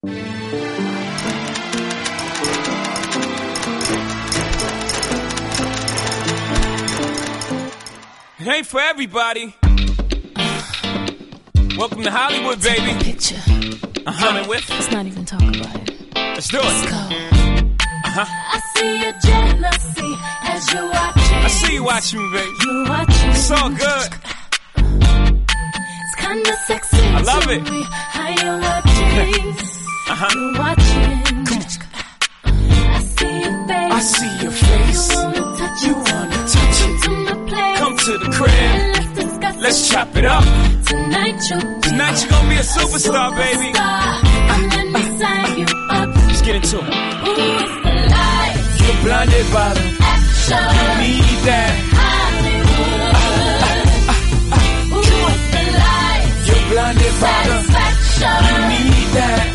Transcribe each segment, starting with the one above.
It ain't for everybody. Welcome to Hollywood, baby. Take a picture. Coming with. Let's not even talk about it. Let's do it. Let's go. I see your jealousy as you're watching. I see you watching me, baby. You're watching. It's all good. It's kinda sexy. I love it. How you're watching. You're watching. Come on. I see your face. I see your face. You wanna touch it. You wanna touch it. Come to my place. Come to the crib. Let's discuss Let's it. chop it up. Tonight you're gonna be a superstar, baby. And let me sign you up. Let's get into it. Who is the light? You're blinded by the Action. You need that. Hollywood. Who is the light? You're blinded by the Satisfaction. You need that.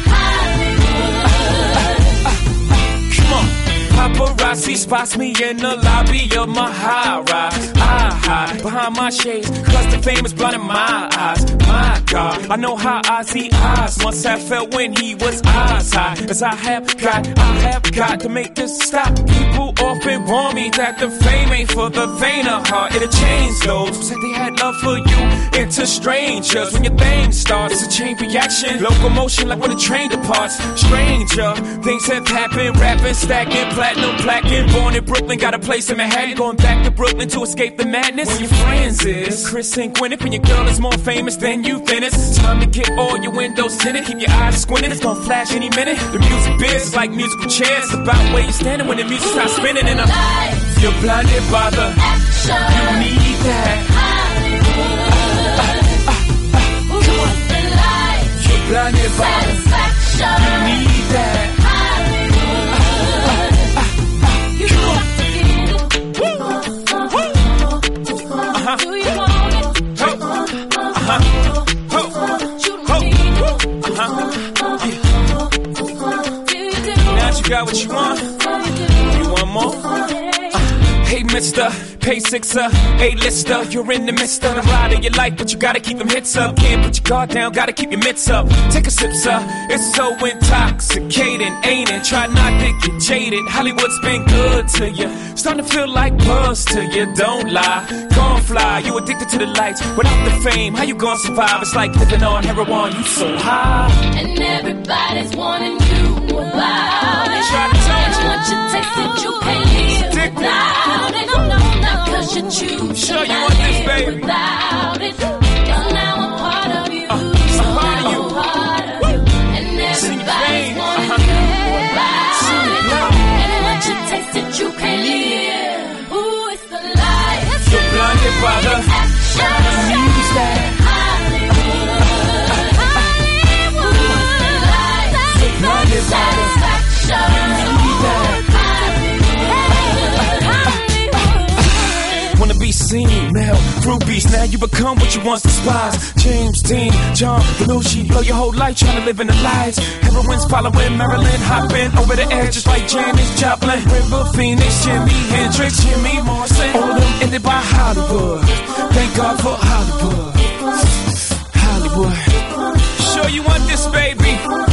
Come on. Paparazzi spots me in the lobby of my high rise. I hide behind my shades, cause the fame is blinding my eyes. My God, I know how I see eyes. Once I felt when he was eyes high. As I have got to make this stop. People often warn me that the fame ain't for the faint of heart. It'll change those who said they had love for you into strangers. When your thing starts, it's a chain reaction. Locomotion like when a train departs. Stranger, things have happened. Rapping, stacking, platinum, plaquing. Born in Brooklyn, got a place in Manhattan. Going back to Brooklyn to escape the madness. When your friends is Chris and Gwyneth, and your girl is more famous than you finished. Time to get all your windows tinted. Keep your eyes squinting, it's gonna flash any minute. The music biz is like musical chairs. It's about where you're standing when the music starts spinning. And you're blinded by the Action. You need that. Who is the light? You're blinded by the Satisfaction. You need that. You got to get it. Do you want it? You need it. Now you got what you want. You want more? Hey, mister, pay sixer, A-lister. You're in the midst of the ride of your life, but you gotta keep them hits up. Can't put your guard down, gotta keep your mitts up. Take a sip, sir. It's so intoxicating, ain't it? Try not to get jaded. Hollywood's been good to you. Starting to feel like buzz to you. Don't lie, gon' fly. You addicted to the lights without the fame. How you gon' survive? It's like living on heroin. You so high, And everybody's wanting you about it. Try to tell you. Once you taste it, you can't live without it. Not cause you choose Sure you to want this, live baby. without it. Cause now I'm part of you. I'm part of you. And everybody's wanting you about it. And once you taste it, you can't live. Who is the light? You're blinded by the Action. Use that. Blinded by the Wanna be seen, Mel, Rubies. Now you become what you once despised. James Dean, John Belushi. Blow your whole life trying to live in the lies. Heroines following Marilyn, hopping over the edge just like Janis Joplin. River Phoenix, Jimi Hendrix, Jimmy Morrison. All of them ended by Hollywood. Thank God for Hollywood. Hollywood. Sure you want this, baby?